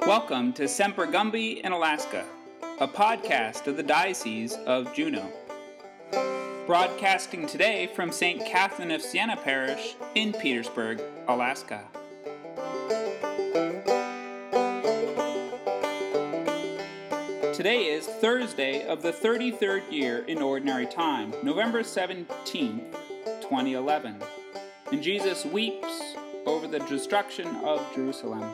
Welcome to Semper Gumby in Alaska, a podcast of the Diocese of Juneau. Broadcasting today from St. Catherine of Siena Parish in Petersburg, Alaska. Today is Thursday of the 33rd year in Ordinary Time, November 17th, 2011. And Jesus weeps over the destruction of Jerusalem.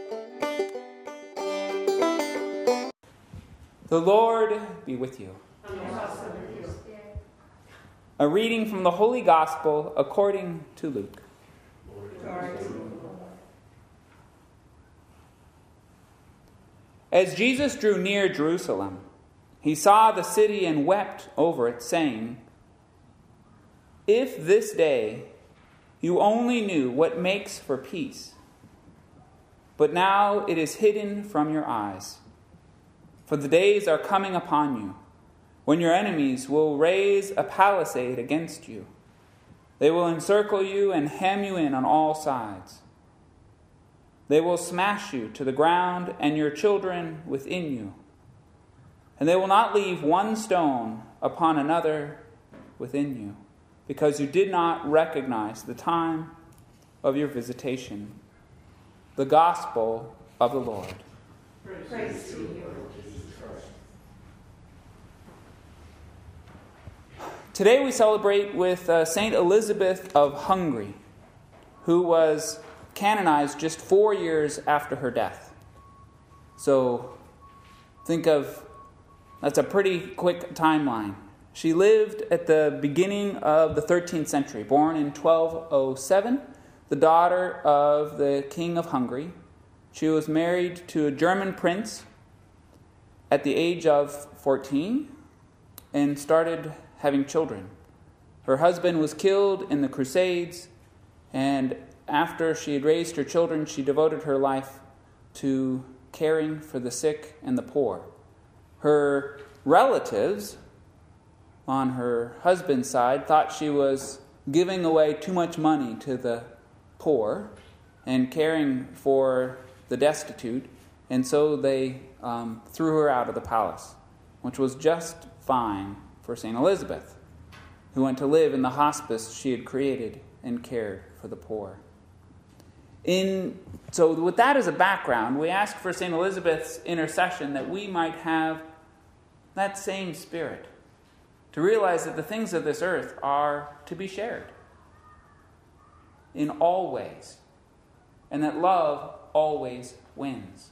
The Lord be with you. A reading from the Holy Gospel according to Luke. As Jesus drew near Jerusalem, he saw the city and wept over it, saying, "If this day you only knew what makes for peace, but now it is hidden from your eyes. For the days are coming upon you, when your enemies will raise a palisade against you. They will encircle you and hem you in on all sides. They will smash you to the ground and your children within you. And they will not leave one stone upon another within you, because you did not recognize the time of your visitation." The Gospel of the Lord. Praise to you, Lord Jesus Christ. Today we celebrate with Saint Elizabeth of Hungary, who was canonized just 4 years after her death. So think of, that's a pretty quick timeline. She lived at the beginning of the 13th century, born in 1207, the daughter of the King of Hungary. She was married to a German prince at the age of 14 and started having children. Her husband was killed in the Crusades, and after she had raised her children, she devoted her life to caring for the sick and the poor. Her relatives on her husband's side thought she was giving away too much money to the poor and caring for the destitute, and so they threw her out of the palace, which was just fine for St. Elizabeth, who went to live in the hospice she had created and cared for the poor. So with that as a background, we ask for St. Elizabeth's intercession that we might have that same spirit, to realize that the things of this earth are to be shared in all ways, and that love always wins.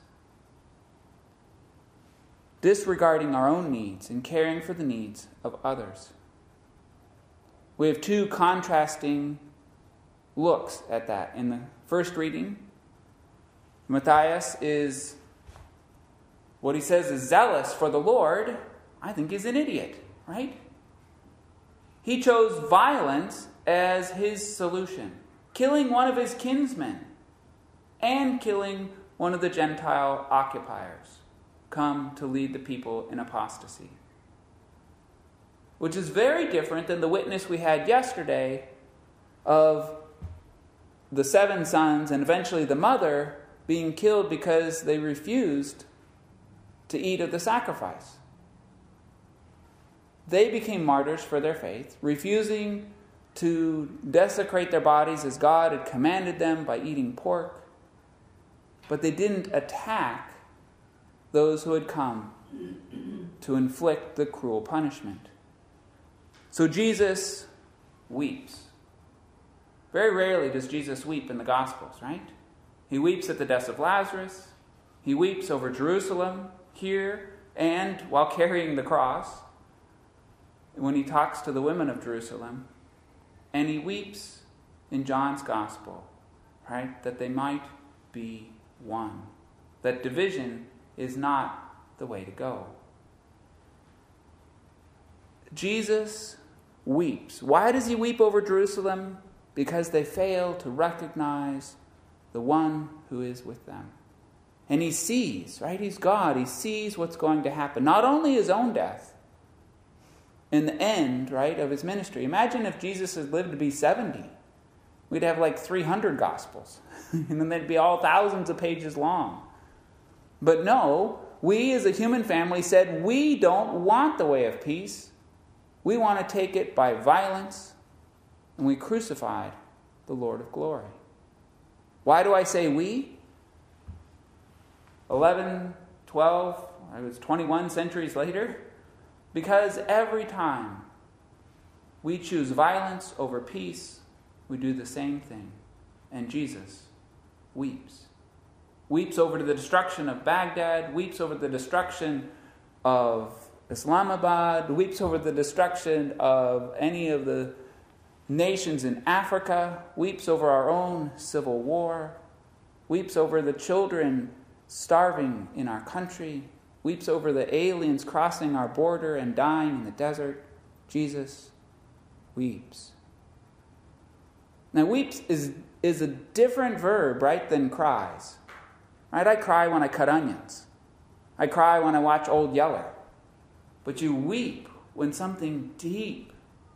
Disregarding our own needs and caring for the needs of others. We have two contrasting looks at that. In the first reading, Matthias is, what he says is zealous for the Lord, I think is an idiot, right? He chose violence as his solution, killing one of his kinsmen and killing one of the Gentile occupiers, come to lead the people in apostasy. Which is very different than the witness we had yesterday of the 7 sons and eventually the mother being killed because they refused to eat of the sacrifice. They became martyrs for their faith, refusing to desecrate their bodies as God had commanded them by eating pork. But they didn't attack those who had come to inflict the cruel punishment. So Jesus weeps. Very rarely does Jesus weep in the Gospels, right? He weeps at the death of Lazarus. He weeps over Jerusalem here and while carrying the cross, when he talks to the women of Jerusalem. And he weeps in John's Gospel, right? That they might be one. That division is not the way to go. Jesus weeps. Why does he weep over Jerusalem? Because they fail to recognize the one who is with them. And he sees, right? He's God. He sees what's going to happen. Not only his own death, in the end, right, of his ministry. Imagine if Jesus had lived to be 70. We'd have like 300 Gospels. And then they'd be all thousands of pages long. But no, we as a human family said we don't want the way of peace. We want to take it by violence, and we crucified the Lord of glory. Why do I say we? 11, 12, I was 21 centuries later. Because every time we choose violence over peace, we do the same thing. And Jesus weeps. Weeps over the destruction of Baghdad, weeps over the destruction of Islamabad, weeps over the destruction of any of the nations in Africa, weeps over our own civil war, weeps over the children starving in our country, weeps over the aliens crossing our border and dying in the desert. Jesus weeps. Now, weeps is a different verb, right, than cries. Right? I cry when I cut onions. I cry when I watch Old Yeller. But you weep when something deep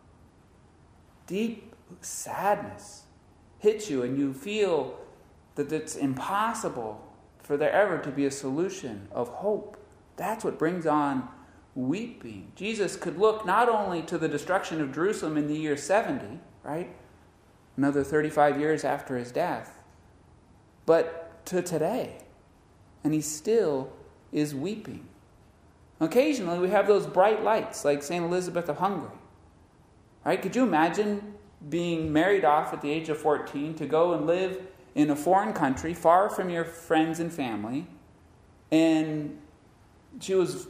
sadness hits you and you feel that it's impossible for there ever to be a solution of hope. That's what brings on weeping. Jesus could look not only to the destruction of Jerusalem in the year 70, right? Another 35 years after his death, but to today. And he still is weeping. Occasionally we have those bright lights like St. Elizabeth of Hungary. Right? Could you imagine being married off at the age of 14 to go and live in a foreign country far from your friends and family? And she was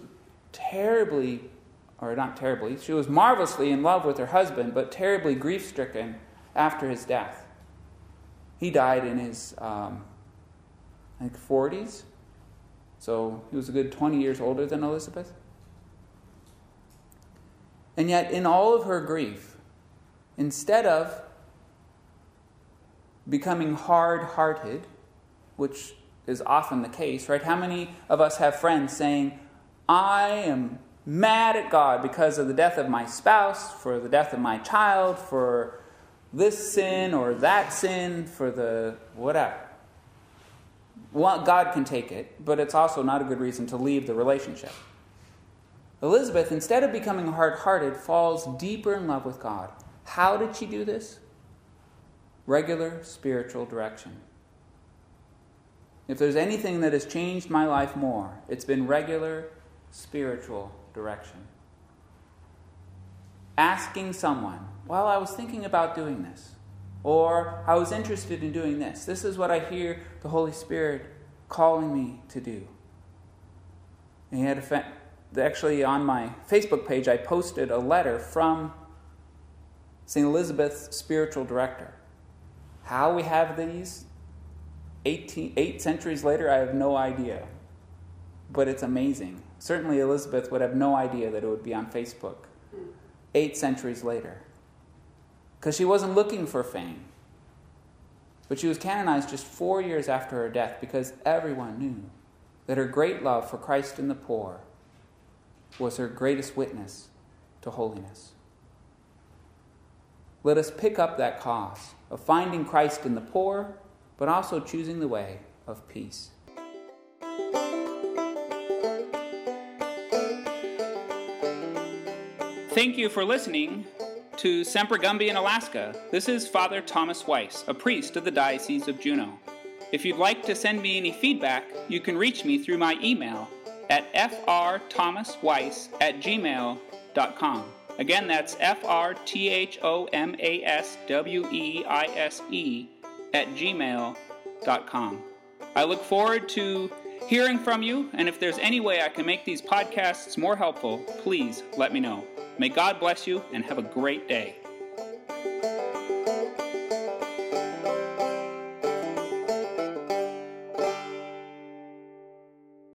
she was marvelously in love with her husband, but terribly grief-stricken after his death. He died in his, 40s. So he was a good 20 years older than Elizabeth. And yet, in all of her grief, instead of becoming hard-hearted, which is often the case, right? How many of us have friends saying, I am mad at God because of the death of my spouse, for the death of my child, for this sin or that sin, for the whatever. Well, God can take it, but it's also not a good reason to leave the relationship. Elizabeth, instead of becoming hard-hearted, falls deeper in love with God. How did she do this? Regular spiritual direction. If there's anything that has changed my life more, it's been regular spiritual direction. Asking someone, well, I was thinking about doing this, or I was interested in doing this. This is what I hear the Holy Spirit calling me to do. And he had actually on my Facebook page, I posted a letter from St. Elizabeth's spiritual director. How we have these 8 centuries later, I have no idea. But it's amazing. Certainly Elizabeth would have no idea that it would be on Facebook 8 centuries later. Because she wasn't looking for fame. But she was canonized just 4 years after her death because everyone knew that her great love for Christ and the poor was her greatest witness to holiness. Let us pick up that cause of finding Christ in the poor, but also choosing the way of peace. Thank you for listening to Semper Gumby in Alaska. This is Father Thomas Weiss, a priest of the Diocese of Juneau. If you'd like to send me any feedback, you can reach me through my email at frthomasweiss@gmail.com. Again, that's frthomasweisse@gmail.com. I look forward to hearing from you, and if there's any way I can make these podcasts more helpful, please let me know. May God bless you and have a great day.